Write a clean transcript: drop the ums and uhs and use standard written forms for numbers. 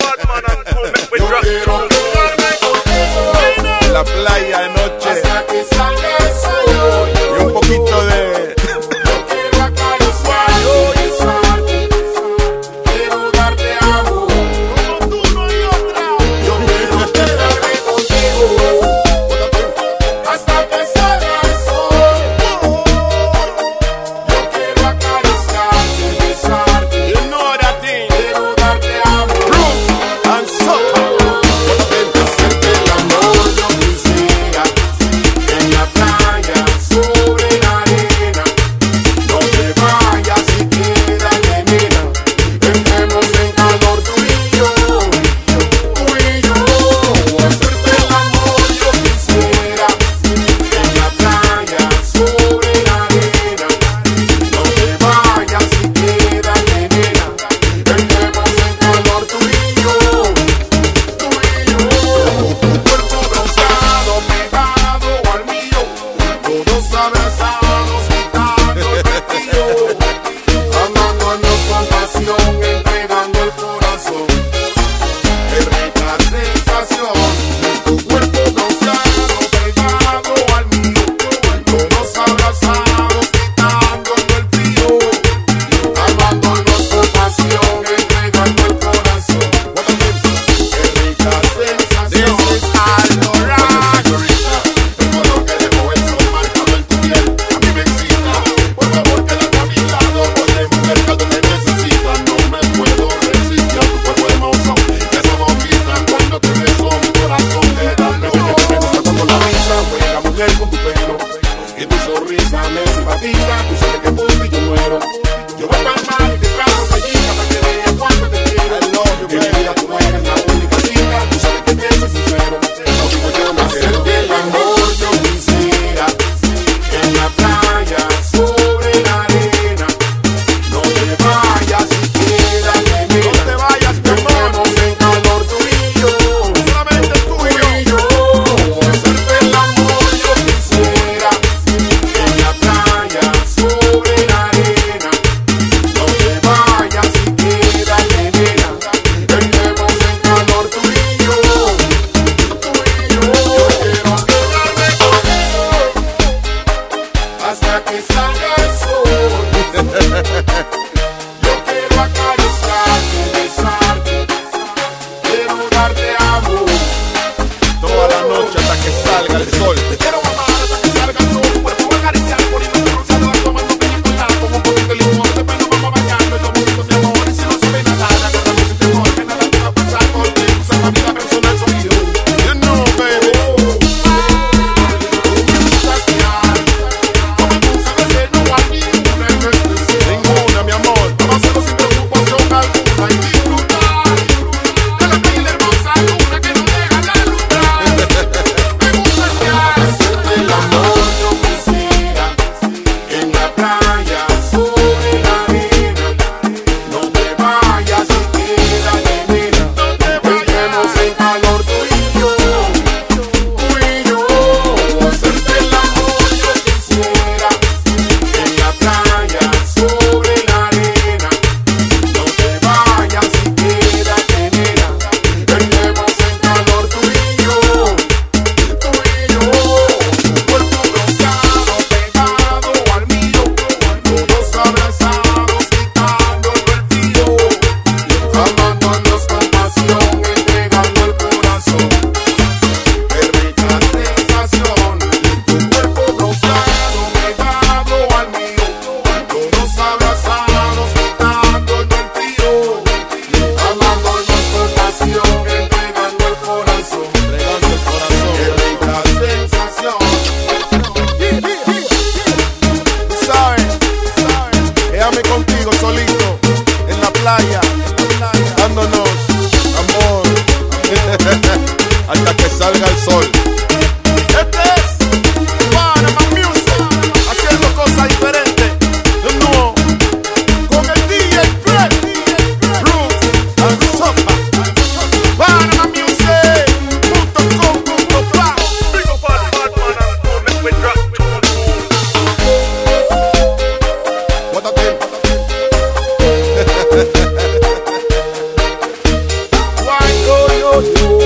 Yo quiero quedarme contigo en la playa de noche hasta que salga el sol y un poquito de... Yo quiero acariciarte, besarte, quiero darte amor como tú no hay otra. Yo quiero quedarme contigo hasta que salga el sol. Yo quiero acariciarte, besarte, you know that thing, quiero darte amor. Roots and soca. Hacerte el amor yo quisiera en la playa sobre la arena. No te vayas si quedas de nena. Entremos en calor tú y yo, tú y yo. Hacerte el amor yo quisiera en la playa sobre la arena. No te vayas si quedas de nena. Entremos en calor tú y yo, tú y yo. Tu cuerpo bronceado pegado al mío, todos abrazados quitando el vestido, amándonos con pasión, entregando el corazón. Qué rica sensación. Tu cuerpo bronceado pegado al mío, todos abrazados quitando el frío, amándonos con pasión, entregando el corazón. Qué rica sensación. This is Aldoran. El color que dejó el sol marcado en tu piel a mí me excita. Por favor quédate a mi lado, ponte mujer cuando te necesita. No me puedo resistir a tu cuerpo hermoso, esa boquita cuando te beso mi corazón te da loco. Me gusta cuando la risa juega mujer con tu pelo y tu sonrisa me simpatiza. Tú sabes que por ti yo muero. Yo voy para el mar y te trago pellizca para que veas cuánto te quiero. En mi vida tú eres la única chica, tú sabes que te soy sincero. No digo yo más que el amor yo quisiera en la playa sobre la arena. No te vayas si quedas de nena. No te vayas, mi amor. Entremos en calor tú y yo, solamente tú y yo. Hacerte el amor yo quisiera en la playa sobre la arena. No te vayas si quedas de nena. Entremos en calor tú y yo, tú y yo. Yo quiero quedarme contigo hasta que salga el sol. Yo quiero acariciarte, besarte, quiero darte amor toda la noche hasta que salga el sol. Te quiero amar hasta que salga el sol. Cuerpo acariciar, poniéndote bronceado, tomando piña colada con un poquito de limón. Después nos vamos a bañar en los momentos de amor. Y si no sabes nadar, agarramos sin temor, que nada te va a pasar porque usas la vida personal soy yo. You know, baby. Tú me gustas guiar, como tú sabes que no hay ninguna en especial. Ninguna, mi amor. Vamos a hacerlo sin preocupación alguna y disfrutar de la bella y hermosa luna que nos deja la alumbrar. Me gustas guiar, hacerte el amor yo quisiera en la playa sobre la arena. No te vayas si quedas de nena. Entremos en calor tú y yo, tú y yo. Hacerte el amor yo quisiera en la playa sobre la arena. No te vayas si quedas de nena. Entremos en calor tú y yo, tú y yo. Tu cuerpo bronceado pegado al mío, todos abrazados quitando el frío, amándonos con pasión, entregando el corazón. Qué rica sensación. Tu cuerpo bronceado pegado al mío, todos abrazados quitando el frío, amándonos con pasión, entregando el corazón. Qué rica sensación. ¿Sabes? Quédame contigo solito en la playa, dándonos amor hasta que salga el sol. Este es Panama Music, haciendo cosas diferentes. You know, con el DJ Fred, Roots and Soca. Panama Music.com.pa. Big up all Batman and Comic with Rock. What a thing. Why yo, yo.